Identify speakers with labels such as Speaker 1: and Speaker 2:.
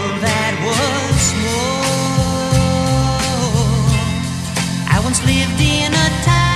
Speaker 1: world that was small. I once lived in a town